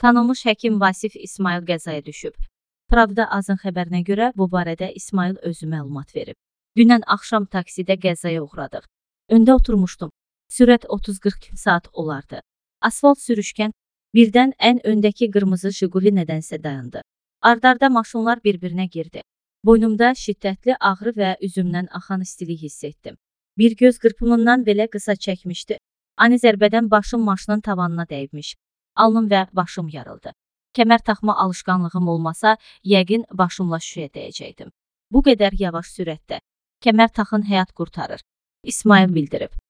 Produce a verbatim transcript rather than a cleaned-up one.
Tanınmış həkim Vasif İsmayıl qəzaya düşüb. Pravda Azın xəbərinə görə bu barədə İsmayıl özü məlumat verib. Dünən axşam taksidə qəzaya uğradıq. Öndə oturmuşdum. Sürət otuz qırx saat olardı. Asfalt sürüşkən birdən ən öndəki qırmızı Jiguli nədənsə dayandı. Ardarda maşınlar bir-birinə girdi. Boynumda şiddətli ağrı və üzümdən axan istilik hiss etdim. Bir göz qırpımından belə qısa çəkmişdi. Ani zərbədən başım maşının tavanına dəymiş. Alnım və başım yarıldı. Kəmər taxma alışqanlığım olmasa, yəqin başımla şüşəyə dəyəcəkdim. Bu qədər yavaş sürətdə. Kəmər taxın həyat qurtarır. İsmayıl bildirib.